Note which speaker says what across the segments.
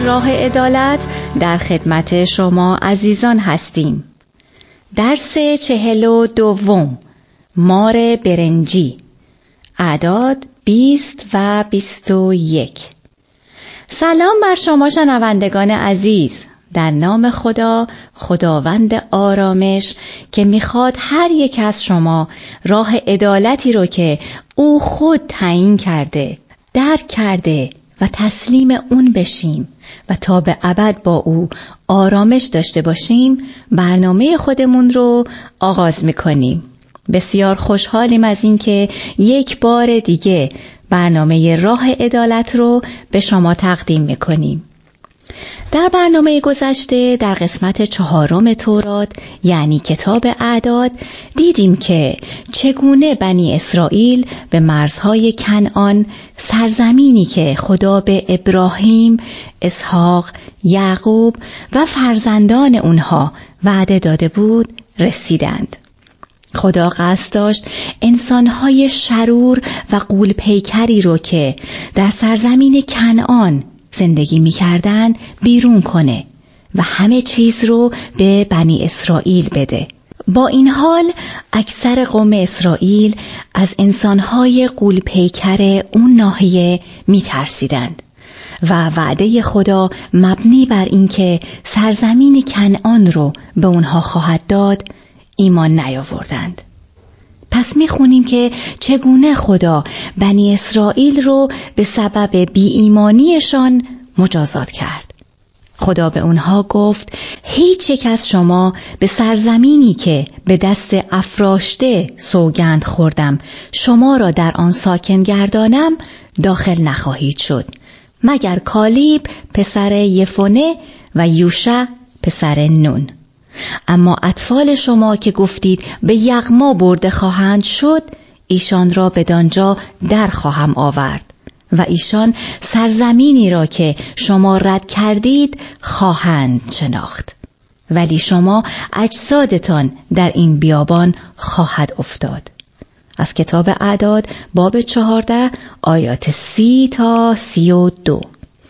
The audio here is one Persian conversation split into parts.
Speaker 1: راه عدالت در خدمت شما عزیزان هستیم. درس 42 مار برنجی، اعداد 20 و 21. سلام بر شما شنوندگان عزیز. در نام خدا، خداوند آرامش، که میخواد هر یک از شما راه عدالتی رو که او خود تعیین کرده، درک کرده و تسلیم اون بشیم و تا به ابد با او آرامش داشته باشیم، برنامه خودمون رو آغاز میکنیم. بسیار خوشحالیم از این که یک بار دیگه برنامه راه عدالت رو به شما تقدیم میکنیم. در برنامه گذشته در قسمت 4 تورات، یعنی کتاب اعداد، دیدیم که چگونه بنی اسرائیل به مرزهای کنعان، سرزمینی که خدا به ابراهیم، اسحاق، یعقوب و فرزندان اونها وعده داده بود رسیدند. خدا قصد داشت انسانهای شرور و غول پیکری رو که در سرزمین کنعان زندگی می‌کردند بیرون کنه و همه چیز رو به بنی اسرائیل بده. با این حال اکثر قوم اسرائیل از انسانهای غول پیکر اون ناحیه می‌ترسیدند و وعده خدا مبنی بر اینکه سرزمین کنعان رو به اونها خواهد داد ایمان نیاوردند. پس میخونیم که چگونه خدا بنی اسرائیل رو به سبب بی ایمانیشان مجازات کرد. خدا به اونها گفت هیچ یک از شما به سرزمینی که به دست افراشته سوگند خوردم شما را در آن ساکن گردانم داخل نخواهید شد، مگر کالیب پسر یفونه و یوشع پسر نون. اما اطفال شما که گفتید به یغما برده خواهند شد، ایشان را بدانجا در خواهم آورد و ایشان سرزمینی را که شما رد کردید خواهند شناخت، ولی شما اجسادتان در این بیابان خواهد افتاد. از کتاب اعداد باب 14 آیات 30 تا 32.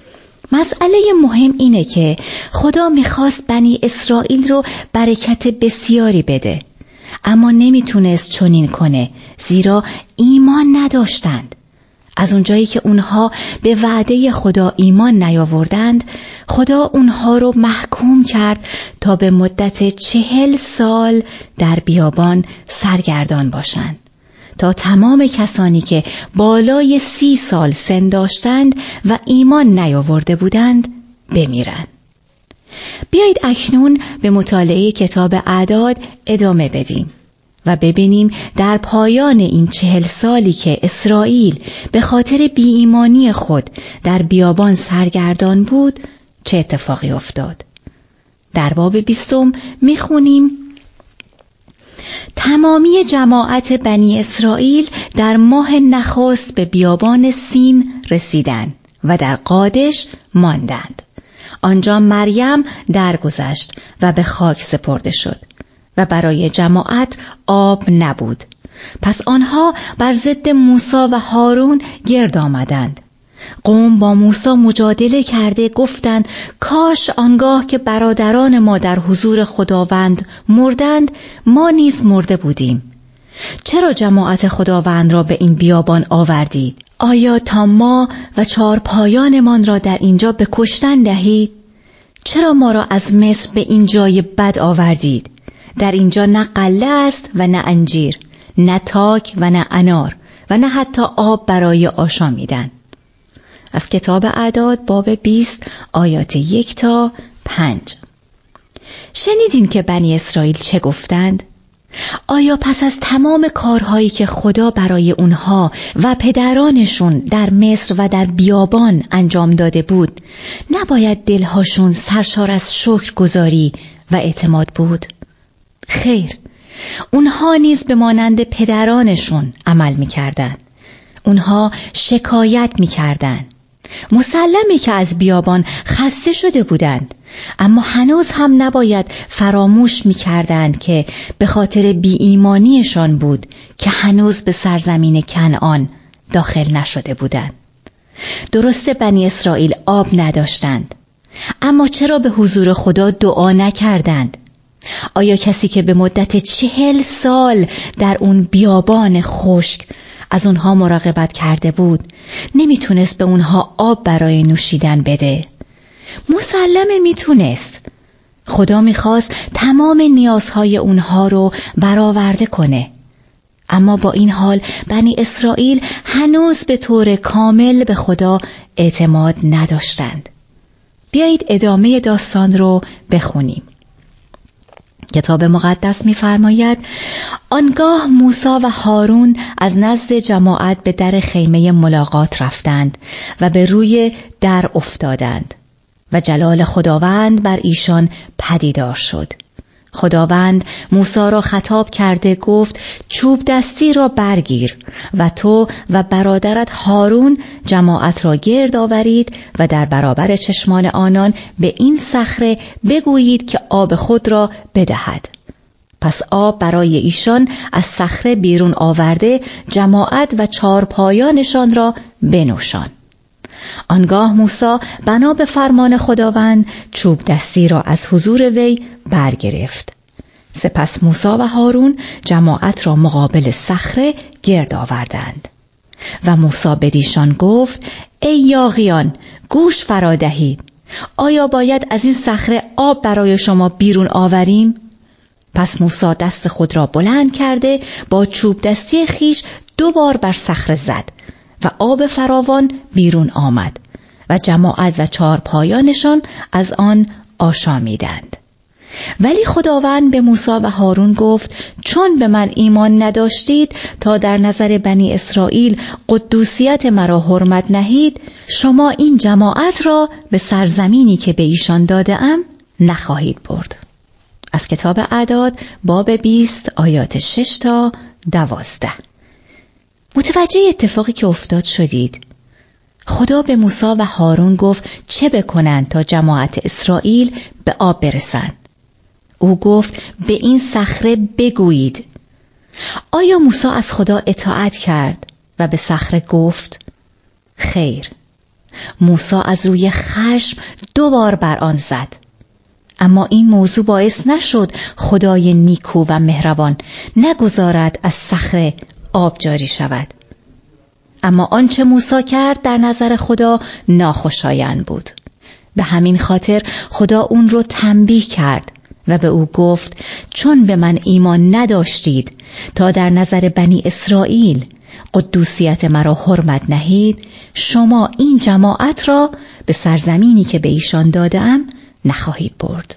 Speaker 1: مسئله مهم اینه که خدا میخواست بنی اسرائیل رو برکت بسیاری بده، اما نمیتونست چنین کنه زیرا ایمان نداشتند. از اونجایی که اونها به وعده خدا ایمان نیاوردند، خدا اونها رو محکوم کرد تا به مدت 40 سال در بیابان سرگردان باشند، تا تمام کسانی که بالای 30 سال سن داشتند و ایمان نیاورده بودند بمیرند. بیایید اکنون به مطالعه کتاب اعداد ادامه بدیم و ببینیم در پایان این 40 سالی که اسرائیل به خاطر بی ایمانی خود در بیابان سرگردان بود چه اتفاقی افتاد. در باب 20 میخونیم تمامی جماعت بنی اسرائیل در ماه نخست به بیابان سین رسیدند و در قادش ماندند. آنجا مریم درگذشت و به خاک سپرده شد و برای جماعت آب نبود. پس آنها بر ضد موسی و هارون گرد آمدند. قوم با موسی مجادله کرده گفتند کاش آنگاه که برادران ما در حضور خداوند مردند ما نیز مرده بودیم. چرا جماعت خداوند را به این بیابان آوردید؟ آیا تا ما و چارپایانمان را در اینجا به کشتن دهید؟ چرا ما را از مصر به این جای بد آوردید؟ در اینجا نه غله است و نه انجیر، نه تاک و نه انار و نه حتی آب برای آشامیدن. از کتاب اعداد باب 20 آیات 1 تا 5. شنیدین که بنی اسرائیل چه گفتند؟ آیا پس از تمام کارهایی که خدا برای اونها و پدرانشون در مصر و در بیابان انجام داده بود نباید دلهاشون سرشار از شکرگزاری و اعتماد بود؟ خیر، اونها نیز به مانند پدرانشون عمل می‌کردند. اونها شکایت می‌کردند. مسلمه که از بیابان خسته شده بودند، اما هنوز هم نباید فراموش می‌کردند که به خاطر بی ایمانیشان بود که هنوز به سرزمین کنعان داخل نشده بودند. درسته بنی اسرائیل آب نداشتند، اما چرا به حضور خدا دعا نکردند؟ آیا کسی که به مدت 40 سال در اون بیابان خشک از اونها مراقبت کرده بود نمیتونست به اونها آب برای نوشیدن بده؟ مسلمه میتونست. خدا میخواست تمام نیازهای اونها رو برآورده کنه. اما با این حال بنی اسرائیل هنوز به طور کامل به خدا اعتماد نداشتند. بیایید ادامه داستان رو بخونیم. کتاب مقدس می‌فرماید آنگاه موسی و هارون از نزد جماعت به در خیمه ملاقات رفتند و به روی در افتادند و جلال خداوند بر ایشان پدیدار شد. خداوند موسی را خطاب کرده گفت چوب دستی را برگیر و تو و برادرت هارون جماعت را گرد آورید و در برابر چشمان آنان به این صخره بگویید که آب خود را بدهد. پس آب برای ایشان از صخره بیرون آورده جماعت و چارپایانشان را بنوشان. آنگاه موسی بنا به فرمان خداوند چوب دستی را از حضور وی برگرفت. سپس موسی و هارون جماعت را مقابل صخره گرد آوردند و موسی بدیشان گفت ای یاغیان گوش فرا دهید. آیا باید از این صخره آب برای شما بیرون آوریم؟ پس موسی دست خود را بلند کرده با چوب دستی خیش 2 بار بر صخره زد و آب فراوان بیرون آمد و جماعت و چارپایانشان از آن آشامیدند. ولی خداوند به موسی و هارون گفت چون به من ایمان نداشتید تا در نظر بنی اسرائیل قدوسیت مرا حرمت نهید، شما این جماعت را به سرزمینی که به ایشان داده‌ام نخواهید برد. از کتاب اعداد باب 20 آیات 6 تا 12. متوجه اتفاقی که افتاد شدید؟ خدا به موسی و هارون گفت چه بکنند تا جماعت اسرائیل به آب برسند. او گفت به این صخره بگویید. آیا موسی از خدا اطاعت کرد و به صخره گفت؟ خیر. موسی از روی خشم 2 بار بر آن زد. اما این موضوع باعث نشد خدای نیکو و مهربان نگذارد از صخره آب جاری شود. اما آنچه موسی کرد در نظر خدا ناخوشایند بود. به همین خاطر خدا اون رو تنبیه کرد و به او گفت چون به من ایمان نداشتید تا در نظر بنی اسرائیل قدوسیت مرا حرمت نهید، شما این جماعت را به سرزمینی که به ایشان داده‌ام نخواهید برد.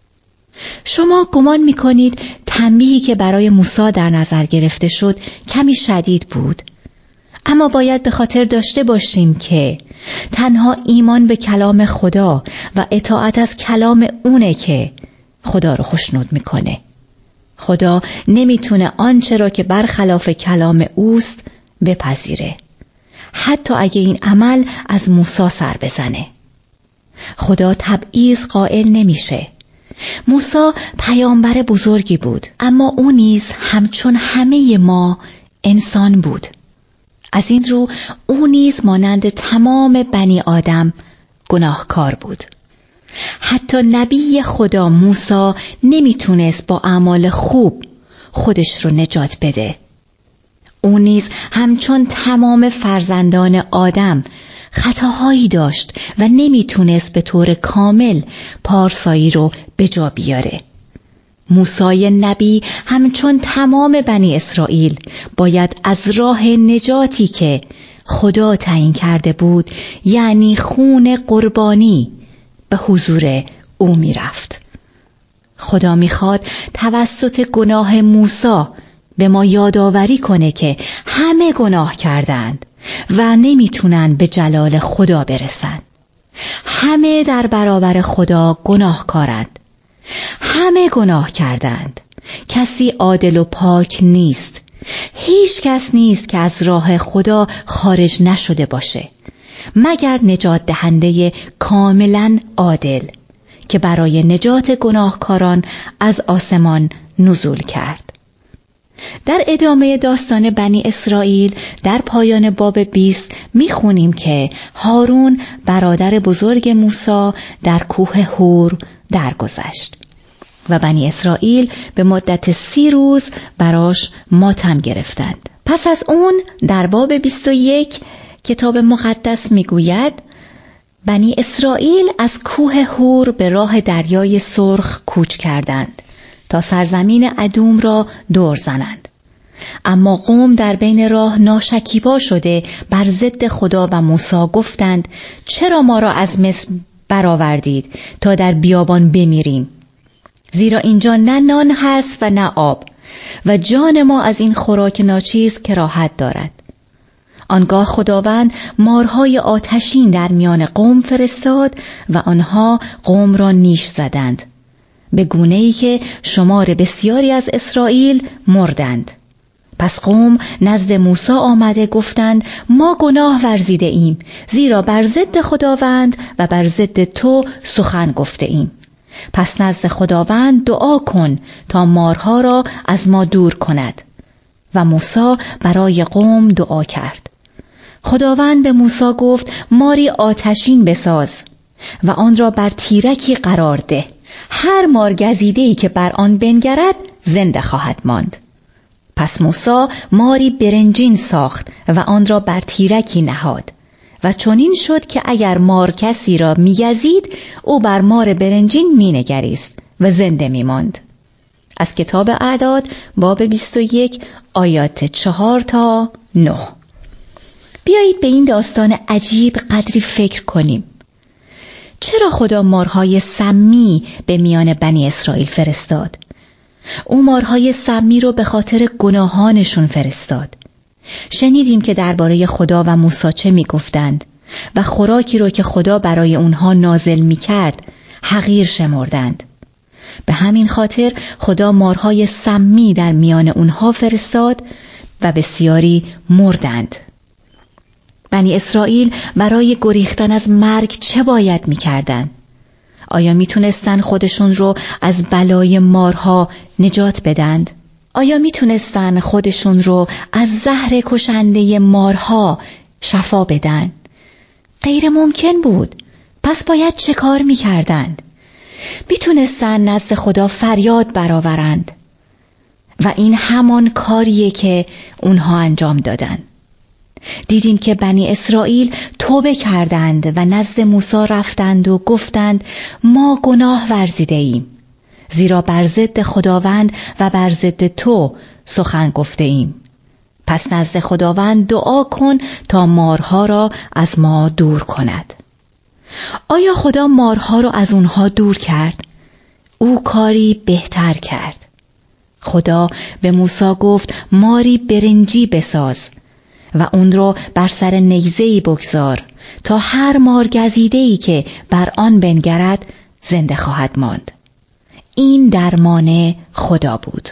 Speaker 1: شما گمان می‌کنید تنبیهی که برای موسی در نظر گرفته شد کمی شدید بود، اما باید به خاطر داشته باشیم که تنها ایمان به کلام خدا و اطاعت از کلام اونه که خدا رو خوشنود میکنه. خدا نمیتونه آنچه را که برخلاف کلام اوست بپذیره، حتی اگه این عمل از موسی سر بزنه. خدا تبعیض قائل نمیشه. موسی پیامبر بزرگی بود، اما او نیز همچون همه ما انسان بود. از این رو او نیز مانند تمام بنی آدم گناهکار بود. حتی نبی خدا موسی نمیتونست با اعمال خوب خودش رو نجات بده. او نیز همچون تمام فرزندان آدم خطاهایی داشت و نمیتونست به طور کامل پارسایی رو به جا بیاره. موسی نبی همچون تمام بنی اسرائیل باید از راه نجاتی که خدا تعیین کرده بود، یعنی خون قربانی، به حضور او میرفت. خدا میخواد توسط گناه موسی به ما یادآوری کنه که همه گناه کردند و نمیتونن به جلال خدا برسن. همه در برابر خدا گناهکارند. همه گناه کردند. کسی عادل و پاک نیست. هیچ کس نیست که از راه خدا خارج نشده باشه، مگر نجات دهنده کاملا عادل که برای نجات گناهکاران از آسمان نزول کرد. در ادامه داستان بنی اسرائیل در پایان باب 20 میخونیم که هارون برادر بزرگ موسی در کوه هور درگذشت و بنی اسرائیل به مدت 30 روز براش ماتم گرفتند. پس از اون در باب 21 کتاب مقدس میگوید بنی اسرائیل از کوه هور به راه دریای سرخ کوچ کردند تا سرزمین ادوم را دور زنند. اما قوم در بین راه ناشکیبا شده بر ضد خدا و موسی گفتند چرا ما را از مصر برآوردید تا در بیابان بمیریم؟ زیرا اینجا نه نان هست و نه آب و جان ما از این خوراک ناچیز کراهت دارد. آنگاه خداوند مارهای آتشین در میان قوم فرستاد و آنها قوم را نیش زدند به گونه‌ای که شمار بسیاری از اسرائیل مردند. پس قوم نزد موسی آمده گفتند ما گناه ورزیده ایم زیرا بر ضد خداوند و بر ضد تو سخن گفته ایم. پس نزد خداوند دعا کن تا مارها را از ما دور کند. و موسی برای قوم دعا کرد. خداوند به موسی گفت ماری آتشین بساز و آن را بر تیرکی قرار ده. هر مار گزیده‌ای که بر آن بنگرد زنده خواهد ماند. پس موسی ماری برنجین ساخت و آن را بر تیرکی نهاد و چنین شد که اگر مار کسی را می‌گزید او بر مار برنجین مینگریست و زنده می‌ماند. از کتاب اعداد باب 21 آیات 4 تا 9. بیایید به این داستان عجیب قدری فکر کنیم. چرا خدا مارهای سمی به میان بنی اسرائیل فرستاد؟ او مارهای سمی رو به خاطر گناهانشون فرستاد. شنیدیم که درباره خدا و موسی چه میگفتند و خوراکی رو که خدا برای اونها نازل میکرد حقیر شمردند. به همین خاطر خدا مارهای سمی در میان اونها فرستاد و بسیاری مردند. بنی اسرائیل برای گریختن از مرگ چه باید میکردند؟ آیا میتونستن خودشون رو از بلای مارها نجات بدند؟ آیا میتونستن خودشون رو از زهر کشنده مارها شفا بدن؟ غیر ممکن بود. پس باید چه کار میکردند؟ میتونستن نزد خدا فریاد برآورند و این همان کاریه که اونها انجام دادن. دیدیم که بنی اسرائیل توبه کردند و نزد موسی رفتند و گفتند ما گناه ورزیده ایم زیرا بر ضد خداوند و بر ضد تو سخن گفته ایم. پس نزد خداوند دعا کن تا مارها را از ما دور کند. آیا خدا مارها را از اونها دور کرد؟ او کاری بهتر کرد. خدا به موسی گفت ماری برنجی بساز و اون رو بر سر نیزه‌ای بگذار تا هر مار گزیده‌ای که بر آن بنگرد زنده خواهد ماند. این درمان خدا بود.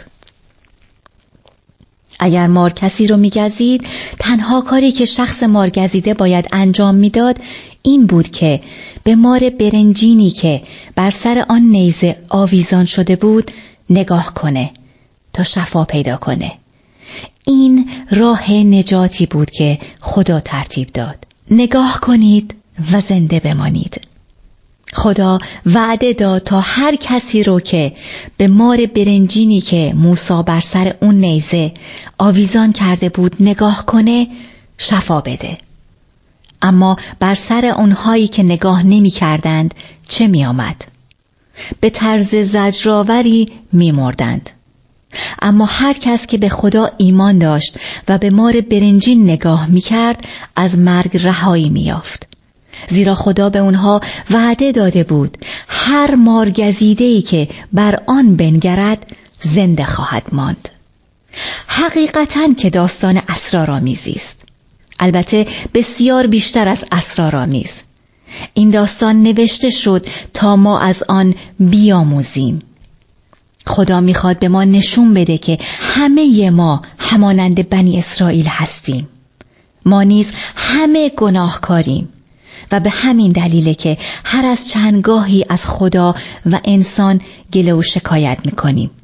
Speaker 1: اگر مار کسی رو می‌گزید، تنها کاری که شخص مارگزیده باید انجام میداد این بود که به مار برنجینی که بر سر آن نیزه آویزان شده بود نگاه کنه تا شفا پیدا کنه. این راه نجاتی بود که خدا ترتیب داد. نگاه کنید و زنده بمانید. خدا وعده داد تا هر کسی رو که به مار برنجینی که موسی بر سر اون نیزه آویزان کرده بود نگاه کنه شفا بده. اما بر سر اونهایی که نگاه نمی کردند چه می آمد؟ به طرز زجرآوری می مردند. اما هر کس که به خدا ایمان داشت و به مار برنجین نگاه می کرد از مرگ رهایی می یافت. زیرا خدا به اونها وعده داده بود هر مار گزیده‌ای که بر آن بنگرد زنده خواهد ماند. حقیقتاً که داستان اسرارآمیزی است. البته بسیار بیشتر از اسرارآمیز. این داستان نوشته شد تا ما از آن بیاموزیم. خدا میخواد به ما نشون بده که همه ما همانند بنی اسرائیل هستیم. ما نیز همه گناهکاریم و به همین دلیله که هر از چندگاهی از خدا و انسان گله و شکایت میکنیم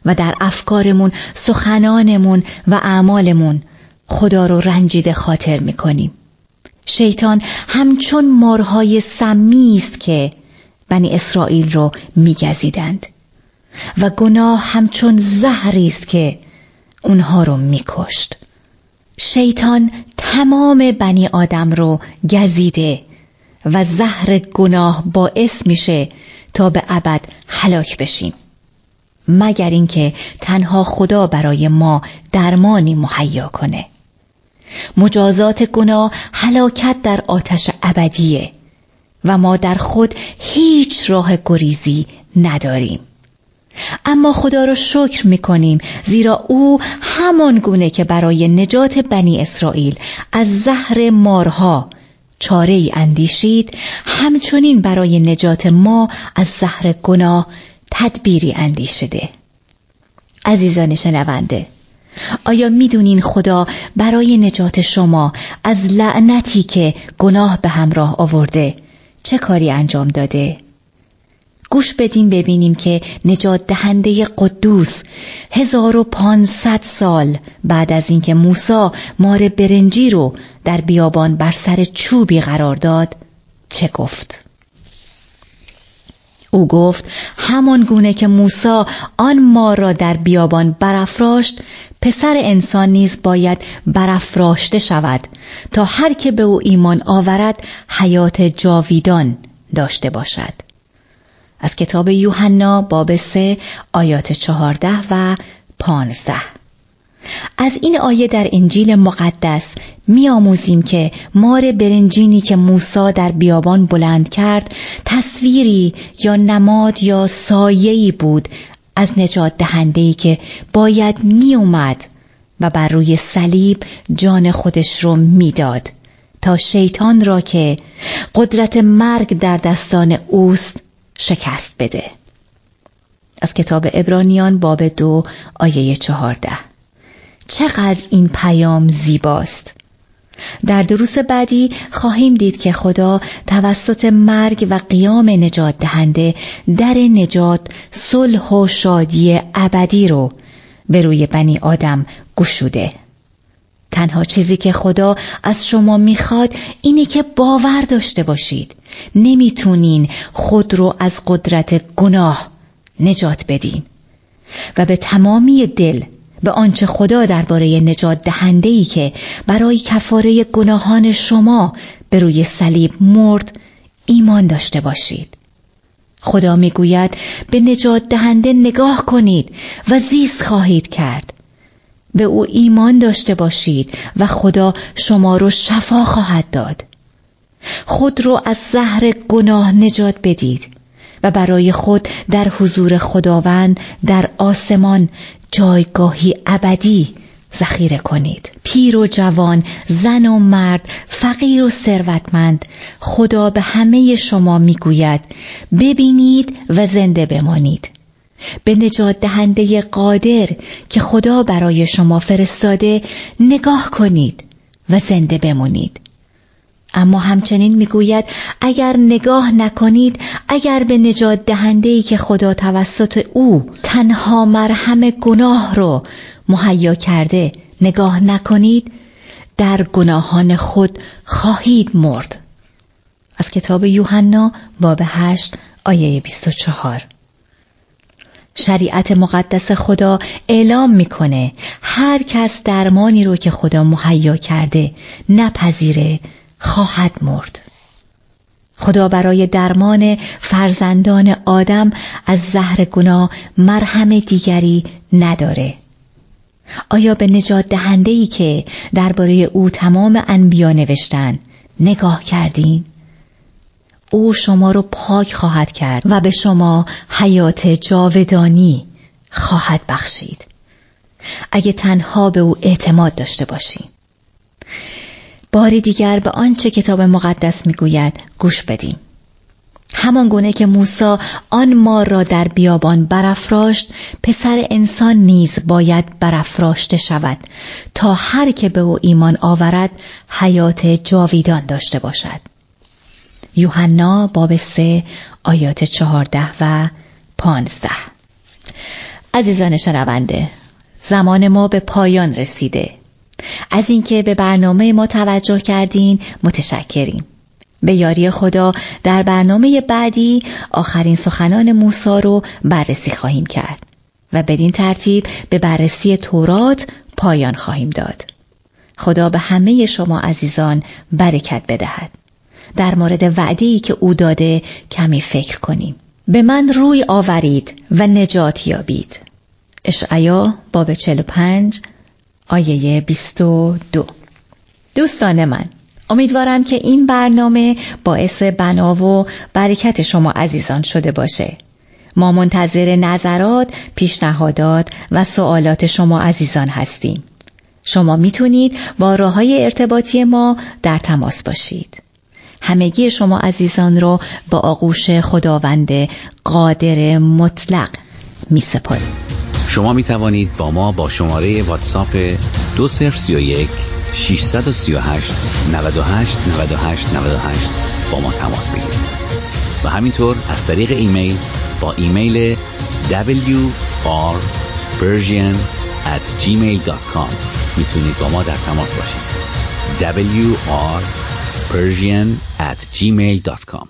Speaker 1: و در افکارمون، سخنانمون و اعمالمون خدا رو رنجیده خاطر میکنیم. شیطان همچون مارهای سمی است که بنی اسرائیل رو میگزیدند و گناه همچون زهری است که اونها رو میکشت. شیطان تمام بنی آدم رو گزیده و زهر گناه باعث میشه تا به ابد هلاک بشیم، مگر اینکه تنها خدا برای ما درمانی مهیا کنه. مجازات گناه هلاکت در آتش ابدیه و ما در خود هیچ راه گریزی نداریم. اما خدا رو شکر میکنیم، زیرا او همان گونه که برای نجات بنی اسرائیل از زهر مارها چاره ای اندیشید، همچنین برای نجات ما از زهر گناه تدبیری اندیشیده. عزیزان شنونده، آیا میدونین خدا برای نجات شما از لعنتی که گناه به همراه آورده چه کاری انجام داده؟ گوش بدیم ببینیم که نجات دهنده قدوس 1500 سال بعد از اینکه موسی مار برنجی رو در بیابان بر سر چوبی قرار داد چه گفت؟ او گفت همان گونه که موسی آن مار را در بیابان برافراشت، پسر انسان نیز باید برافراشته شود تا هر که به او ایمان آورد حیات جاویدان داشته باشد. از کتاب یوحنا باب 3 آیات 14 و 15. از این آیه در انجیل مقدس می‌آموزیم که مار برنجینی که موسی در بیابان بلند کرد تصویری یا نماد یا سایه‌ای بود از نجات دهنده‌ای که باید می‌اومد و بر روی صلیب جان خودش رو میداد تا شیطان را که قدرت مرگ در دستان اوست شکست بده. از کتاب عبرانیان باب 2 آیه 14. چقدر این پیام زیباست. در دروس بعدی خواهیم دید که خدا توسط مرگ و قیام نجات دهنده در نجات، صلح و شادی ابدی رو به روی بنی آدم گشوده. تنها چیزی که خدا از شما میخواد اینه که باور داشته باشید. نمیتونین خود رو از قدرت گناه نجات بدین و به تمامی دل به آنچه خدا درباره نجات دهنده‌ای که برای کفاره گناهان شما به روی صلیب مرد ایمان داشته باشید. خدا میگوید به نجات دهنده نگاه کنید و زیست خواهید کرد. به او ایمان داشته باشید و خدا شما رو شفا خواهد داد. خود رو از زهر گناه نجات بدید و برای خود در حضور خداوند در آسمان جایگاهی ابدی ذخیره کنید. پیر و جوان، زن و مرد، فقیر و ثروتمند، خدا به همه شما میگوید ببینید و زنده بمانید. به نجات دهنده قادر که خدا برای شما فرستاده نگاه کنید و زنده بمانید. اما همچنین میگوید اگر نگاه نکنید، اگر به نجات دهنده‌ای که خدا توسط او تنها مرهم گناه رو مهیا کرده نگاه نکنید، در گناهان خود خواهید مرد. از کتاب یوحنا باب 8 آیه 24. شریعت مقدس خدا اعلام میکنه هر کس درمانی رو که خدا مهیا کرده نپذیره خواهد مرد. خدا برای درمان فرزندان آدم از زهر گناه مرهم دیگری نداره. آیا به نجات دهنده‌ای که درباره او تمام انبیا نوشتن نگاه کردین؟ او شما رو پاک خواهد کرد و به شما حیات جاودانی خواهد بخشید اگه تنها به او اعتماد داشته باشین. باری دیگر به آنچه کتاب مقدس میگوید گوش بدیم. همان گونه که موسی آن مار را در بیابان برافراشت، پسر انسان نیز باید برافراشته شود تا هر که به او ایمان آورد حیات جاویدان داشته باشد. یوحنا باب 3 آیات 14 و 15. عزیزان شنونده، زمان ما به پایان رسیده. از اینکه به برنامه ما توجه کردین متشکریم. به یاری خدا در برنامه بعدی آخرین سخنان موسی رو بررسی خواهیم کرد و بدین ترتیب به بررسی تورات پایان خواهیم داد. خدا به همه شما عزیزان برکت بدهد. در مورد وعده‌ای که او داده کمی فکر کنیم. به من روی آورید و نجات یابید. اشعیا باب 45 آیه 22. دوستان من، امیدوارم که این برنامه باعث بنا و برکت شما عزیزان شده باشه. ما منتظر نظرات، پیشنهادات و سوالات شما عزیزان هستیم. شما میتونید با راه‌های ارتباطی ما در تماس باشید. همگی شما عزیزان رو با آغوش خداوند قادر مطلق میسپاریم.
Speaker 2: شما می توانید با ما با شماره واتساپ 2031 638 98 98 98 با ما تماس بگیرید و همینطور از طریق ایمیل با ایمیل wrpersian@gmail.com میتونید با ما در تماس باشید. wrpersian@gmail.com.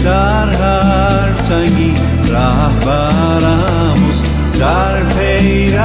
Speaker 3: رهبرم است در پی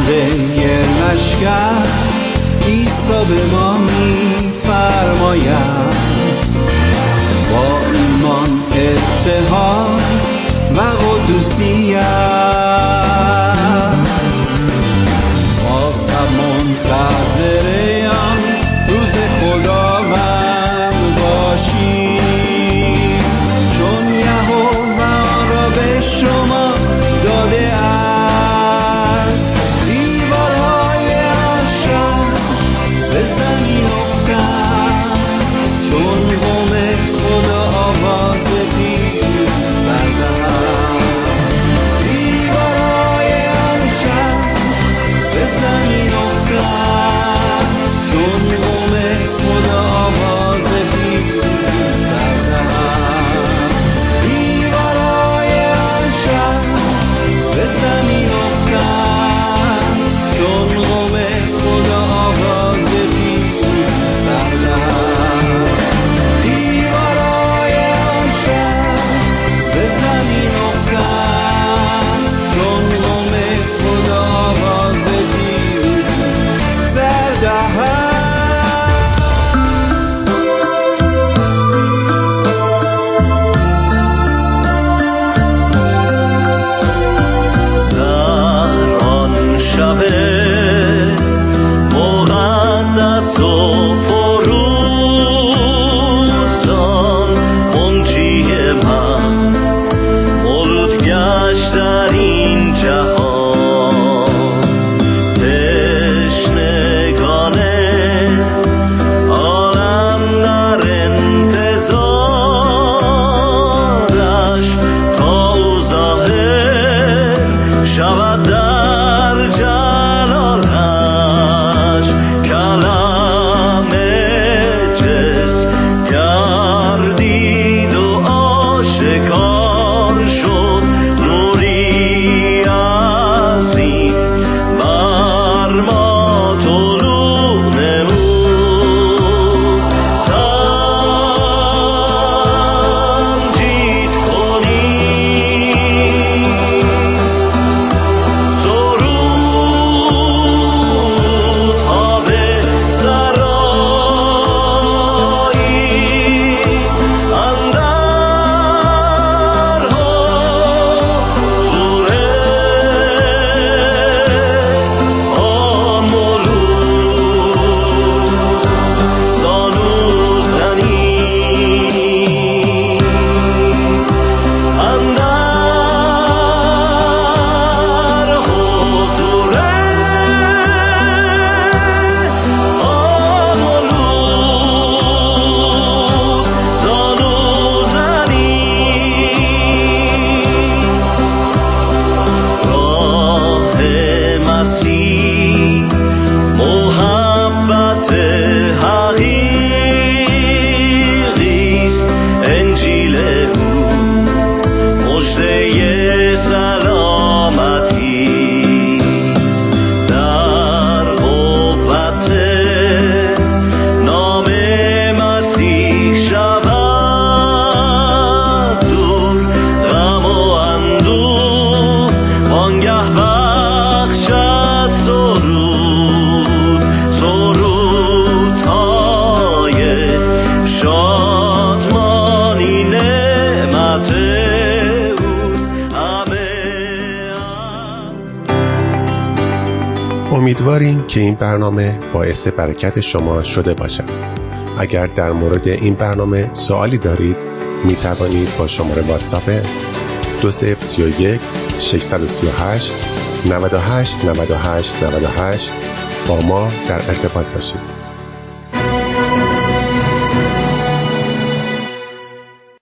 Speaker 3: آماده لشکر عیسی به ما می‌فرماید با ایمان اتحاد و قدوسیت آسمان منتظریم روز خداوند باشیم چون یهوه آن را به شما داده است دیوارهای آن شهر به زمین افتند چون قوم خدا آواز پیروزی سر دهند دیوارهای آن شهر به زمین افتند چون قوم خدا آواز پیروزی سر دهند دیوارهای آن شهر به زمین افتند چون قوم خدا آواز پیروزی سر دهند دیوارهای آن شهر به زمین افتند چون قوم خدا آواز پیروزی سر دهند در آن شب مقدس و فروزان منجی من مولود گشت در این جهان تشنگان عالم در انتظارش تا او ظاهر شود در جلالش کلم جسم گردید و آشکار شد نوری عظیم بر ما طلوع نمود تمجید کنیم سرودها به سرایی اندر حضور آملود زانو زنیم اندر حضور آملود زانو زنیم راه مسیح محبت حقیقیست انجیل او مژده سلامتی در قوت نام مسیح شود دور غم و اندوه وانگه بخشد سرودهای شادمانی نعمت اوست همه
Speaker 4: امیدواریم که این برنامه باعث برکت شما شده باشد. اگر در مورد این برنامه سوالی دارید می توانید با شماره واتساپ 2031 638 98 98 98 با ما در ارتباط باشید.